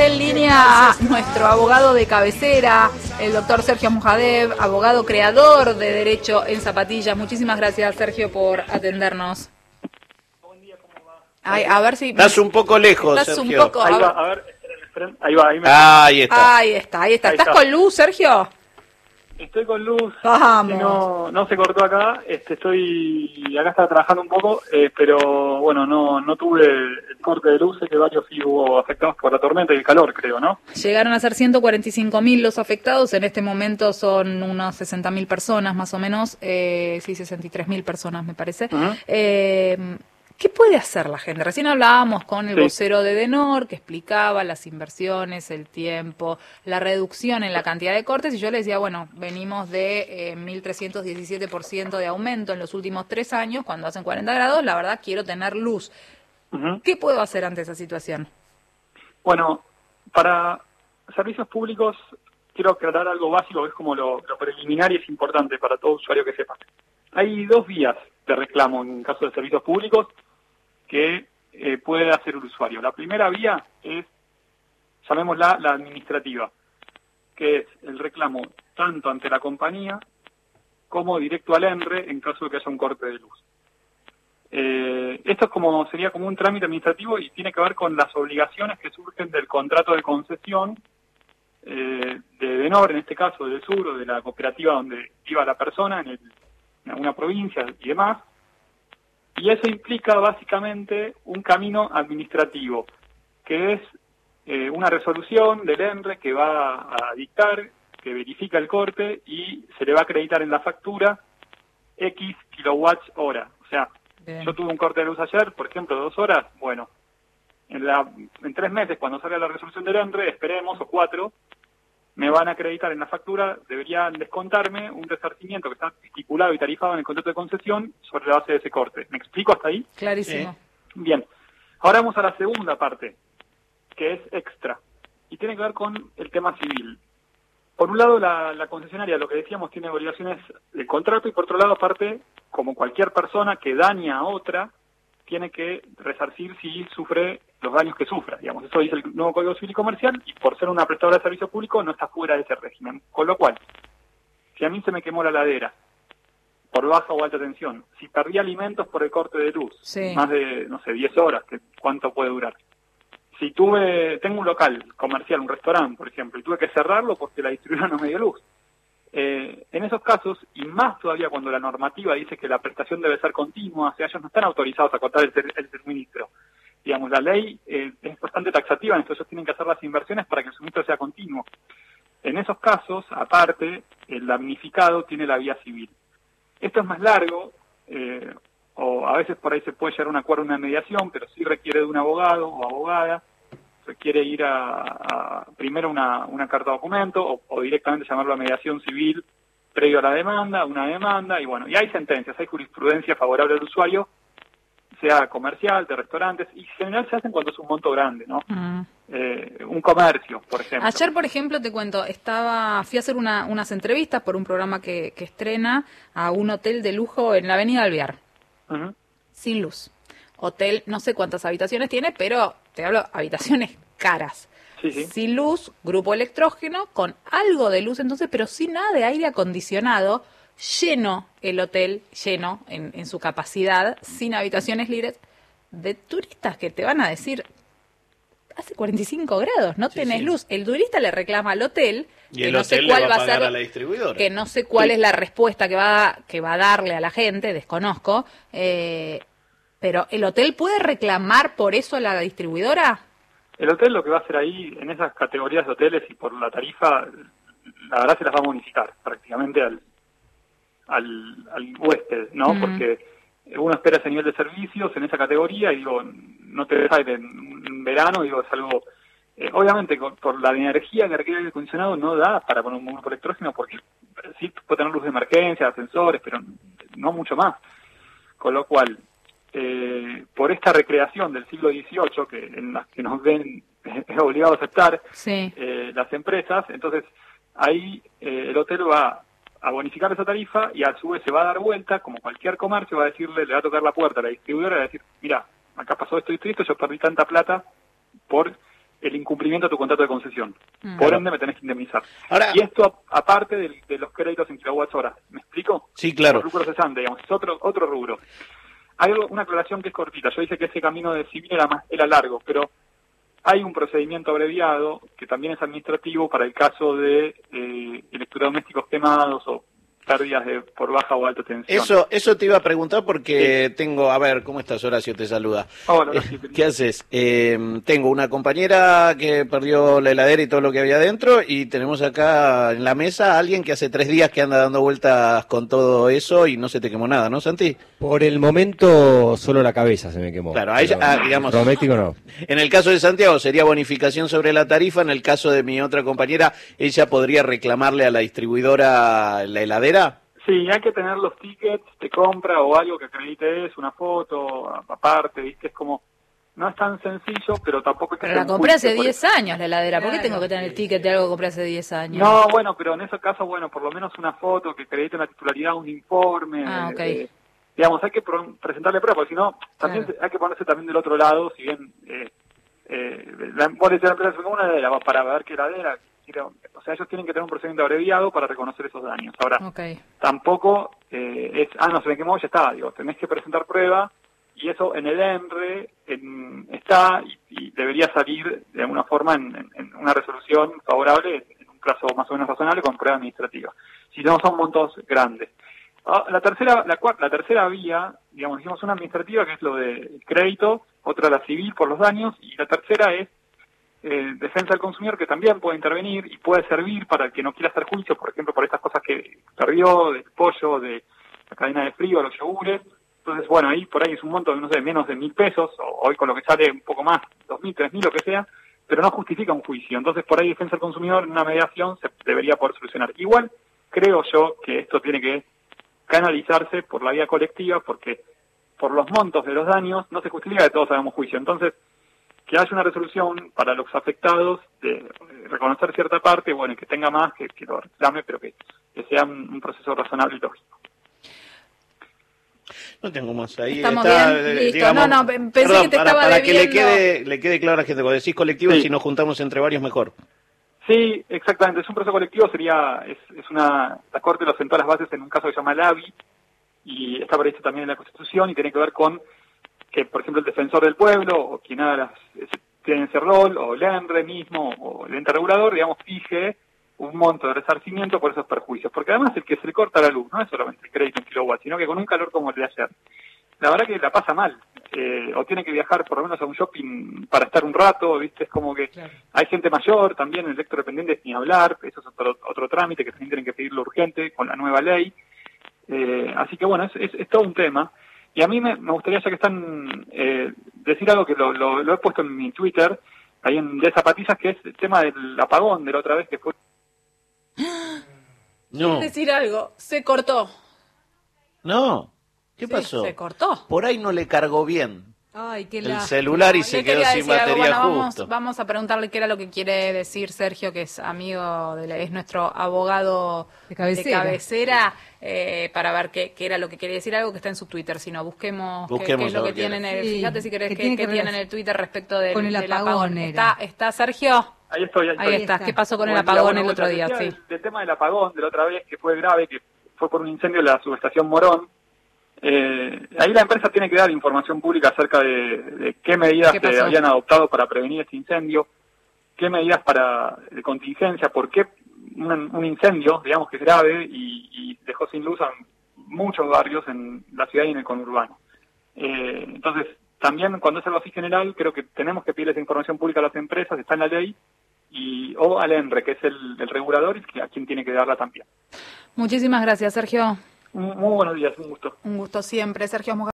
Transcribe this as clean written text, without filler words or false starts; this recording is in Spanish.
en línea a nuestro abogado de cabecera, el doctor Sergio Mujadev, abogado creador de Derecho en Zapatillas. Muchísimas gracias, Sergio, por atendernos. Buen día, ¿cómo va? Ay, a ver si... Estás un poco lejos, Estás Sergio. un poco... Ahí va, a ver, esperen, ahí va. Ahí está. Ahí está. Ahí ¿Estás está. con luz, Sergio? Estoy con luz, Vamos. no se cortó acá, acá estaba trabajando un poco, pero bueno, no tuve el corte de luz, sé que varios sí hubo afectados por la tormenta y el calor, creo, ¿no? Llegaron a ser 145.000 los afectados, en este momento son unos 60.000 personas más o menos, sí, 63.000 personas me parece. Uh-huh. ¿Qué puede hacer la gente? Recién hablábamos con el Sí. vocero de Edenor que explicaba las inversiones, el tiempo, la reducción en la cantidad de cortes y yo le decía, bueno, venimos de 1.317% de aumento en los últimos 3 años, cuando hacen 40 grados, la verdad quiero tener luz. Uh-huh. ¿Qué puedo hacer ante esa situación? Bueno, para servicios públicos quiero aclarar algo básico, que es como lo preliminar y es importante para todo usuario que sepa. Hay 2 vías de reclamo en caso de servicios públicos que puede hacer el usuario. La primera vía es, llamémosla la administrativa, que es el reclamo tanto ante la compañía como directo al ENRE en caso de que haya un corte de luz. Esto es sería como un trámite administrativo y tiene que ver con las obligaciones que surgen del contrato de concesión de Edenor, en este caso del sur o de la cooperativa donde iba la persona, en una provincia y demás. Y eso implica básicamente un camino administrativo, que es una resolución del ENRE que va a dictar, que verifica el corte y se le va a acreditar en la factura X kilowatts hora. O sea, Bien. yo tuve un corte de luz ayer, por ejemplo, de 2 horas, bueno, en 3 meses, cuando salga la resolución del ENRE, esperemos, o 4, me van a acreditar en la factura, deberían descontarme un resarcimiento que está estipulado y tarifado en el contrato de concesión sobre la base de ese corte. ¿Me explico hasta ahí? Clarísimo. Bien. Ahora vamos a la segunda parte, que es extra, y tiene que ver con el tema civil. Por un lado, la concesionaria, lo que decíamos, tiene obligaciones del contrato, y por otro lado, aparte, como cualquier persona que daña a otra, tiene que resarcir si sufre los daños que sufra. Digamos, eso dice el nuevo Código Civil y Comercial, y por ser una prestadora de servicio público no está fuera de ese régimen. Con lo cual, si a mí se me quemó la ladera por baja o alta tensión, si perdí alimentos por el corte de luz, Sí. más de, 10 horas, ¿cuánto puede durar? Si tengo un local comercial, un restaurante, por ejemplo, y tuve que cerrarlo porque la distribuidora no me dio luz. En esos casos, y más todavía cuando la normativa dice que la prestación debe ser continua, o sea, ellos no están autorizados a cortar el suministro. Digamos, la ley es bastante taxativa, entonces ellos tienen que hacer las inversiones para que el suministro sea continuo. En esos casos, aparte, el damnificado tiene la vía civil. Esto es más largo, o a veces por ahí se puede llegar a un acuerdo, una mediación, pero sí requiere de un abogado o abogada, requiere ir a primero una carta de documento o directamente llamarlo a mediación civil previo a la demanda, una demanda, y bueno, y hay sentencias, hay jurisprudencia favorable al usuario, sea comercial, de restaurantes, y en general se hacen cuando es un monto grande, ¿no? Un comercio, por ejemplo. Ayer, por ejemplo, te cuento, fui a hacer unas entrevistas por un programa que estrena a un hotel de lujo en la Avenida Alvear, Uh-huh. sin luz. Hotel, no sé cuántas habitaciones tiene, pero te hablo habitaciones caras. Sí, sí. Sin luz, grupo electrógeno, con algo de luz entonces, pero sin nada de aire acondicionado, lleno el hotel, lleno en su capacidad, sin habitaciones libres, de turistas que te van a decir, hace 45 grados, no tenés luz. El turista le reclama al hotel, Y que el no hotel sé le cuál va va a a pagar ser, a la distribuidora. que no sé cuál Sí. es la respuesta que va a darle a la gente, desconozco, pero ¿el hotel puede reclamar por eso a la distribuidora? El hotel lo que va a hacer ahí, en esas categorías de hoteles y por la tarifa, la verdad se las va a bonificar prácticamente al huésped, ¿no? Porque uno espera ese nivel de servicios en esa categoría y digo, no te deja en verano, digo, es algo... obviamente, por la energía que requiere el aire acondicionado no da para poner un grupo electrógeno porque sí puede tener luz de emergencia, ascensores, pero no mucho más. Con lo cual, por esta recreación del siglo XVIII, en las que nos ven es obligado a aceptar Sí. las empresas, entonces ahí el hotel va a bonificar esa tarifa y a su vez se va a dar vuelta, como cualquier comercio, va a decirle, le va a tocar la puerta a la distribuidora y va a decir, mira, acá pasó esto y esto, yo perdí tanta plata por el incumplimiento de tu contrato de concesión. Por ende me tenés que indemnizar. Ahora, y esto aparte de los créditos en kilowatts-hora. ¿Me explico? Sí, claro. Los rubros cesantes, digamos, es otro rubro. Hay una aclaración que es cortita. Yo dije que ese camino de civil era largo, pero hay un procedimiento abreviado que también es administrativo para el caso de electrodomésticos quemados o pérdidas por baja o alta tensión. Eso te iba a preguntar porque tengo, a ver, ¿cómo estás, Horacio? Te saluda. Hola, Horacio. ¿Qué haces? Tengo una compañera que perdió la heladera y todo lo que había dentro, y tenemos acá en la mesa a alguien que hace 3 días que anda dando vueltas con todo eso y no se te quemó nada, ¿no, Santi? Por el momento solo la cabeza se me quemó. Claro, a ella, digamos, doméstico no. En el caso de Santiago sería bonificación sobre la tarifa. En el caso de mi otra compañera, ella podría reclamarle a la distribuidora la heladera. Sí, hay que tener los tickets de compra o algo que acredite eso, una foto aparte, ¿viste? Es como, no es tan sencillo, pero tampoco es que... Pero la compré hace 10 años la heladera, ¿por qué tengo que tener el ticket de algo que compré hace 10 años? No, bueno, pero en ese caso, bueno, por lo menos una foto que acredite una titularidad, un informe. Ok. Digamos, hay que presentarle pruebas, porque si no, también hay que ponerse también del otro lado, si bien la empresa como una heladera, para ver qué heladera... O sea, ellos tienen que tener un procedimiento abreviado para reconocer esos daños. Ahora, tampoco es, no se me quemó, ya está. Digo, tenés que presentar prueba y eso en el ENRE está y debería salir de alguna forma en una resolución favorable en un plazo más o menos razonable con prueba administrativa. Si no, son montos grandes. La tercera vía, digamos, hicimos una administrativa que es lo del crédito, otra la civil por los daños y la tercera es defensa del consumidor, que también puede intervenir y puede servir para el que no quiera hacer juicio, por ejemplo, por estas cosas que perdió, del pollo, de la cadena de frío, los yogures. Entonces, bueno, ahí por ahí es un monto de, no sé, menos de 1.000 pesos, o hoy con lo que sale un poco más, 2.000, 3.000, lo que sea, pero no justifica un juicio. Entonces, por ahí defensa del consumidor en una mediación se debería poder solucionar. Igual, creo yo que esto tiene que canalizarse por la vía colectiva, porque por los montos de los daños no se justifica que todos hagamos juicio. Entonces, que haya una resolución para los afectados de reconocer cierta parte, bueno, y que tenga más, que lo reclame, pero que sea un proceso razonable y lógico. No tengo más ahí. Estamos está, bien, listo. Digamos, No, pensé perdón, que te estaba para debiendo. que le quede claro a la gente, cuando decís colectivo, Sí. si nos juntamos entre varios, mejor. Sí, exactamente. Es un proceso colectivo, la Corte lo sentó a las bases en un caso que se llama LAVI, y está previsto también en la Constitución, y tiene que ver con que, por ejemplo, el defensor del pueblo, o quien tiene ese rol, o el ENRE mismo, o el ente regulador, digamos, fije un monto de resarcimiento por esos perjuicios. Porque además el que se le corta la luz no es solamente el crédito en kilowatts, sino que con un calor como el de ayer, la verdad que la pasa mal, o tiene que viajar por lo menos a un shopping para estar un rato, ¿viste? Es como que hay gente mayor, también electrodependientes ni hablar, eso es otro trámite que también tienen que pedirlo urgente con la nueva ley. Así que bueno, es todo un tema. Y a mí me gustaría, ya que están, decir algo que lo he puesto en mi Twitter, ahí en De Zapatillas, que es el tema del apagón de la otra vez que fue... No. Decir algo, se cortó. No. ¿Qué Sí, pasó? se cortó. Por ahí no le cargó bien Ay, qué el lástima. celular y se Le quedó quería sin decir algo. batería Bueno, justo. vamos a preguntarle qué era lo que quiere decir Sergio, que es amigo, es nuestro abogado de cabecera, para ver qué era lo que quería decir, algo que está en su Twitter. Si no, busquemos qué es lo que tiene en el... Fíjate si querés qué tiene en el Twitter respecto del apagón. ¿Está Sergio? Ahí estoy. Ahí está. ¿Qué pasó con el apagón el otro día? Sí. Del tema del apagón de la otra vez, que fue grave, que fue por un incendio en la subestación Morón. Ahí la empresa tiene que dar información pública acerca de qué medidas se habían adoptado para prevenir este incendio, qué medidas de contingencia, por qué un incendio, digamos, que es grave y dejó sin luz a muchos barrios en la ciudad y en el conurbano. Entonces, también cuando es algo así general, creo que tenemos que pedir esa información pública a las empresas, está en la ley, o al ENRE, que es el regulador, y a quien tiene que darla también. Muchísimas gracias, Sergio. Muy buenos días, un gusto. Un gusto siempre, Sergio.